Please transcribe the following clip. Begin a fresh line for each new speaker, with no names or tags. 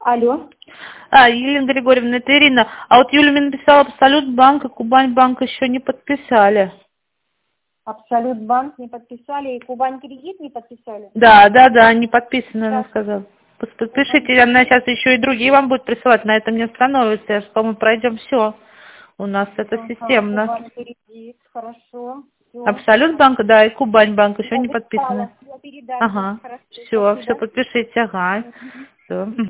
Алло.
Елена Григорьевна, это Ирина. А вот Юля мне написала, Абсолют банк и Кубань банк еще не подписали.
Абсолют банк не подписали и Кубань кредит не подписали?
Да, не подписаны, она
Так,
сказала. Подпишите, она сейчас еще и другие вам будет присылать, на этом не остановится. Я же, по-моему, пройдем все. У нас это
ага,
системно.
Кубань кредит, хорошо. Все.
Абсолют банк, да, и Кубань банк еще
Я
не подписаны.
записала, я передачу.
Ага,
Хорошо,
все
спасибо.
подпишите, ага.
Мгм.
Все.